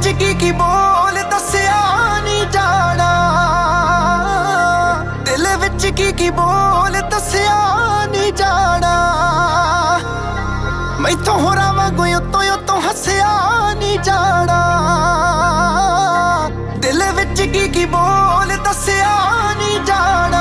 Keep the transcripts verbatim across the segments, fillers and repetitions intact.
विच की की बोल दस्या नहीं जाना, दिल विच की की बोल दस्या नहीं जाना। मैथों होरां वांगू उत्तों उत्तों हस्या नहीं जाना, दिल विच की की बोल दस्या नहीं जाना।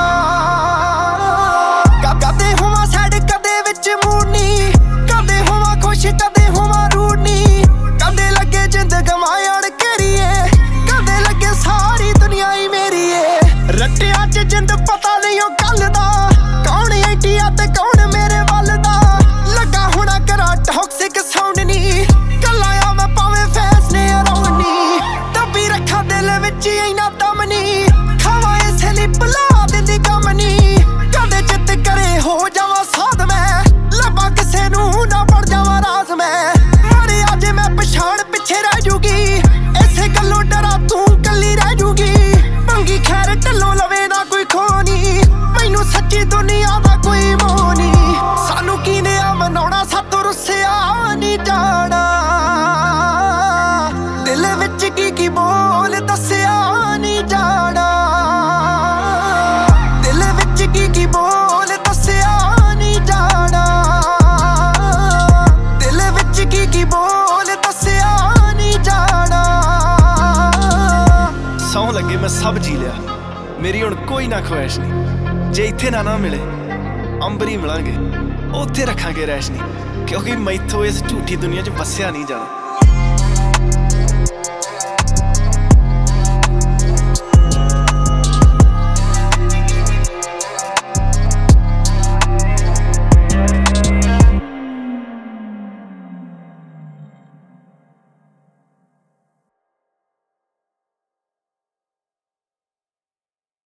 कदे होवां सैड कदे विच मूडनी, कदे होवां खुश कदे होवां रूडनी, कदे लगे जिंद गवायण करिए, कदे लगे सारी दुनिया ही मेरी है। रट्टियां च जिंद पता नहीं ओ गल दा, कौन एंटिया ते कौन मेरे वल दा। लगा होना करा टॉक्सिक साउंड नी, कल्ला आ मैं भावें फैसले अराउंड नी। दबी रखा दिल विच इन्ना दम नी, खावां ए स्लिप ला दिंदी कम नी। कदे चित करे हो जावां साध मैं, लब्बां किसे नूं ना पड़ जावां राज मैं। मरे अज मैं पछाण पिछे रह जूगी, इसे गल्लों डरा तू कल्ली रह जूगी। मंगी खैर ढल्लों लवे ना कोई खोनी, मैनू सच्ची दुनिया दा कोई मोह नी। सानू कीने आ मनाउणा सातों रुस्सिया नहीं जाना, दिल विच की की बोल दस्या नहीं जाना, दिल विच की की बोल दस्या नहीं जाना, दिल विच की की बोल दस्या नहीं जाना। सौं लगे मैं सब जी लिया, मेरी हुण कोई ना ख्वाहिश नहीं। जे इत्थे ना ना मिले अंबरी मिलांगे, उत्थे रखांगे रैश नहीं, क्योंकि मैथों इस झूठी दुनिया च वस्या नहीं जाना।